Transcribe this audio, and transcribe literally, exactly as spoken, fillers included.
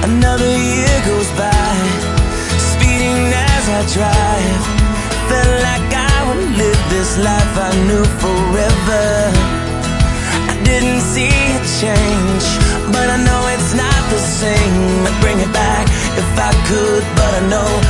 Another year goes by, speeding as I drive. Felt like I would live this life I knew forever. I didn't see it change, but I know it's not the same. I'd bring it back if I could, but I know